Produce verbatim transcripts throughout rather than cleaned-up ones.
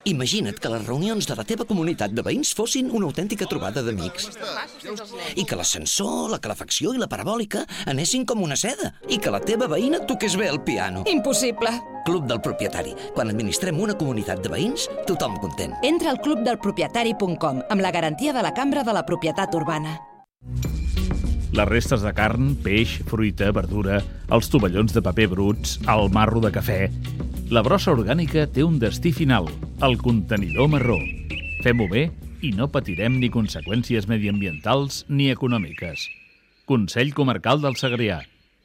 Imagina't que les reunions de la teva comunitat de veïns fossin una autèntica trobada d'amics. I que l'ascensor, la calefacció i la parabòlica anessin com una seda. I que la teva veïna toqués bé el piano. Impossible! Club del Propietari. Quan administrem una comunitat de veïns, tothom content. Entra al club del propietari punt com amb la garantia de la Cambra de la Propietat Urbana. Les restes de carn, peix, fruita, verdura, els tovallons de paper bruts, el marro de cafè... La brossa orgànica té un destí final, el contenidor marró. Fem-ho bé i no patirem ni conseqüències mediambientals ni econòmiques. Consell Comarcal del Segrià.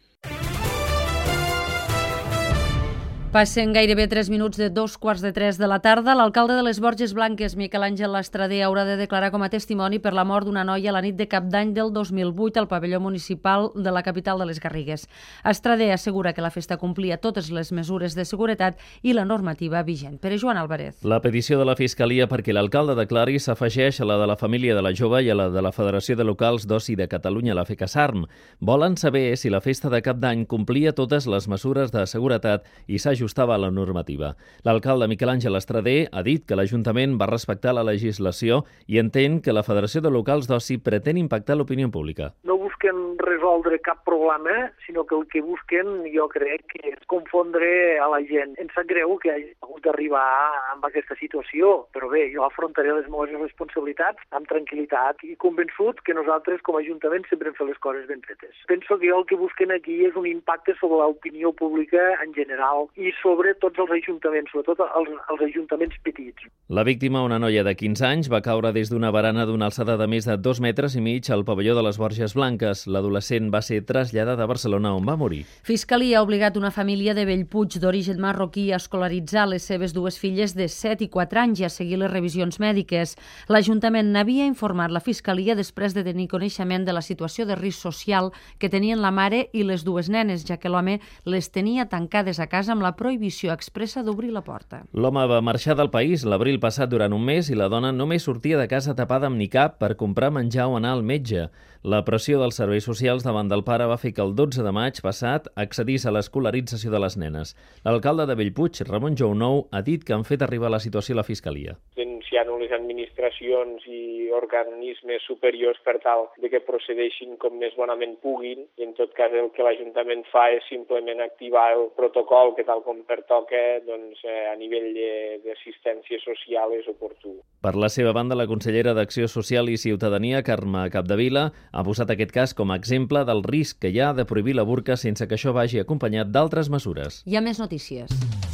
Passen gairebé tres minuts de dos quarts de tres de la tarda. L'alcalde de les Borges Blanques, Miquel Àngel Lastrader, haurà de declarar com a testimoni per la mort d'una noia la nit de Cap d'Any del dos mil vuit al pavelló municipal de la capital de les Garrigues. Lastrader assegura que la festa complia totes les mesures de seguretat i la normativa vigent. Pere Joan Álvarez. La petició de la Fiscalia perquè l'alcalde declari s'afegeix a la de la família de la jove i a la de la Federació de Locals d'Oci de Catalunya, la FECASARM. Volen saber si la festa de Cap d'Any complia totes les mesures de seguretat i s'ha ajustava a la normativa. L'alcalde Miquel Àngel Lastrader ha dit que l'Ajuntament va respectar la legislació i entén que la Federació de Locals d'Oci pretén impactar l'opinió pública. No busquen resoldre cap problema, sinó que el que busquen, jo crec, que és confondre a la gent. Em sap greu que hagi hagut d'arribar amb aquesta situació, però bé, jo afrontaré les meves responsabilitats amb tranquil·litat i convençut que nosaltres com a Ajuntament sempre hem fet les coses ben fetes. Penso que el que busquen aquí és un impacte sobre l'opinió pública en general i sobre tots els ajuntaments, sobretot els, els ajuntaments petits. La víctima, una noia de quinze anys, va caure des d'una barana d'una alçada de més de dos metres i mig al pavelló de les Borges Blanques. L'adolescent va ser traslladada a Barcelona, on va morir. Fiscalia ha obligat una família de Bellpuig d'origen marroquí a escolaritzar les seves dues filles de set i quatre anys i a seguir les revisions mèdiques. L'Ajuntament n'havia informat la Fiscalia després de tenir coneixement de la situació de risc social que tenien la mare i les dues nenes, ja que l'home les tenia tancades a casa amb la prohibició expressa d'obrir la porta. L'home va marxar del país l'abril passat durant un mes i la dona només sortia de casa tapada amb nicab per comprar menjar o anar al metge. La pressió dels serveis socials davant del pare va fer que el dotze de maig passat accedís a l'escolarització de les nenes. L'alcalde de Bellpuig, Ramon Jounou, ha dit que han fet arribar la situació a la Fiscalia. Denunciant les administracions i organismes superiors per tal de que procedeixin com més bonament puguin i en tot cas el que l'Ajuntament fa és simplement activar el protocol que tal com pertoca doncs, eh, a nivell d'assistència social és oportú. Per la seva banda, la consellera d'Acció Social i Ciutadania, Carme Capdevila, ha posat aquest cas com a exemple del risc que hi ha de prohibir la burca sense que això vagi acompanyat d'altres mesures. Hi ha més notícies.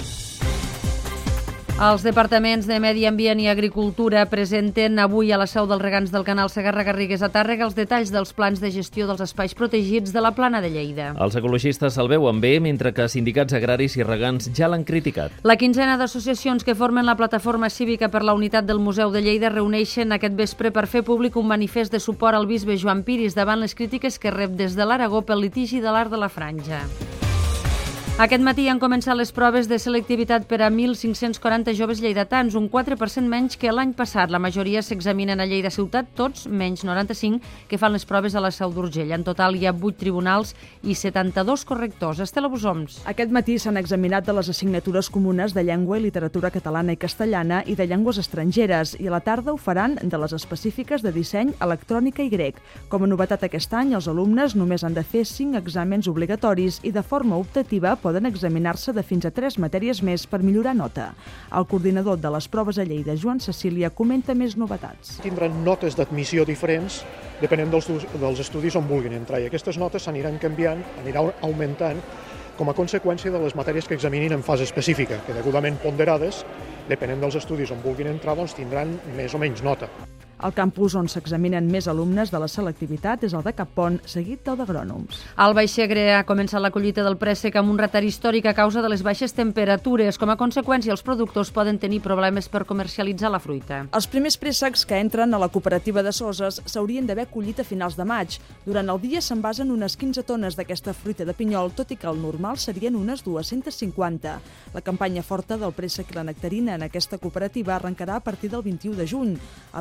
Els departaments de Medi Ambient i Agricultura presenten avui a la seu dels regants del canal Segarra-Garrigues a Tàrrega els detalls dels plans de gestió dels espais protegits de la Plana de Lleida. Els ecologistes se'l veuen bé, mentre que sindicats agraris i regants ja l'han criticat. La quinzena d'associacions que formen la plataforma cívica per la unitat del Museu de Lleida reuneixen aquest vespre per fer públic un manifest de suport al bisbe Joan Piris davant les crítiques que rep des de l'Aragó pel litigi de l'Arc de la Franja. Aquest matí han començat les proves de selectivitat per a mil cinc-cents quaranta joves lleidatans, un quatre per cent menys que l'any passat. La majoria s'examinen a Lleida Ciutat, tots menys noranta-cinc que fan les proves a la Seu d'Urgell. En total hi ha vuit tribunals i setanta-dos correctors. Estela Busoms. Aquest matí s'han examinat de les assignatures comunes de llengua i literatura catalana i castellana i de llengües estrangeres, i a la tarda ho faran de les específiques de disseny, electrònica i grec. Com a novetat aquest any, els alumnes només han de fer cinc exàmens obligatoris i de forma optativa poden examinar-se de fins a tres matèries més per millorar nota. El coordinador de les proves a Lleida, Joan Cecília, comenta més novetats. Tindran notes d'admissió diferents depenent dels, dels estudis on vulguin entrar, i aquestes notes s'aniran canviant, aniran augmentant com a conseqüència de les matèries que examinin en fase específica, que degudament ponderades, depenent dels estudis on vulguin entrar, doncs tindran més o menys nota. El campus on s'examinen més alumnes de la selectivitat és el de Cappont, seguit del d'Agrònoms. Al Baix Segre ha començat la collita del préssec amb un retard històric a causa de les baixes temperatures. Com a conseqüència, els productors poden tenir problemes per comercialitzar la fruita. Els primers préssecs que entren a la cooperativa de Soses s'haurien d'haver collit a finals de maig. Durant el dia s'envasen unes quinze tones d'aquesta fruita de pinyol, tot i que el normal serien unes dues-centes cinquanta. La campanya forta del préssec i la nectarina en aquesta cooperativa arrencarà a partir del vint-i-u de juny. El retard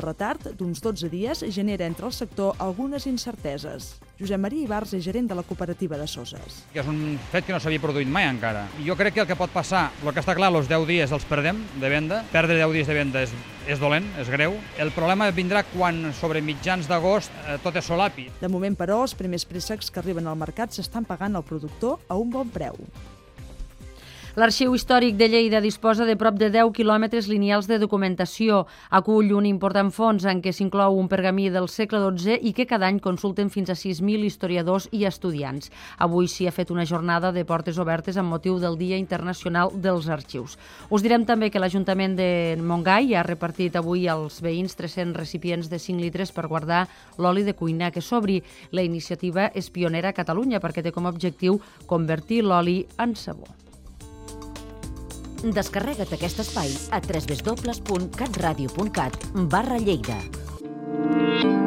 d'uns dotze dies genera entre el sector algunes incerteses. Josep Maria Ibars és gerent de la cooperativa de Soses. És un fet que no s'havia produït mai encara. Jo crec que el que pot passar, el que està clar, els deu dies els perdem de venda. Perdre deu dies de venda és, és dolent, és greu. El problema vindrà quan sobre mitjans d'agost eh, tot és solapi. De moment, però, els primers préssecs que arriben al mercat s'estan pagant al productor a un bon preu. L'Arxiu Històric de Lleida disposa de prop de deu quilòmetres lineals de documentació. Acull un important fons en què s'inclou un pergamí del segle dotze i que cada any consulten fins a sis mil historiadors i estudiants. Avui s'hi ha fet una jornada de portes obertes amb motiu del Dia Internacional dels Arxius. Us direm també que l'Ajuntament de Montgai ha repartit avui als veïns tres-cents recipients de cinc litres per guardar l'oli de cuina que sobri. La iniciativa és pionera a Catalunya perquè té com a objectiu convertir l'oli en sabó. Descarrega't aquest espai a w w w punt catradio punt cat barra Lleida.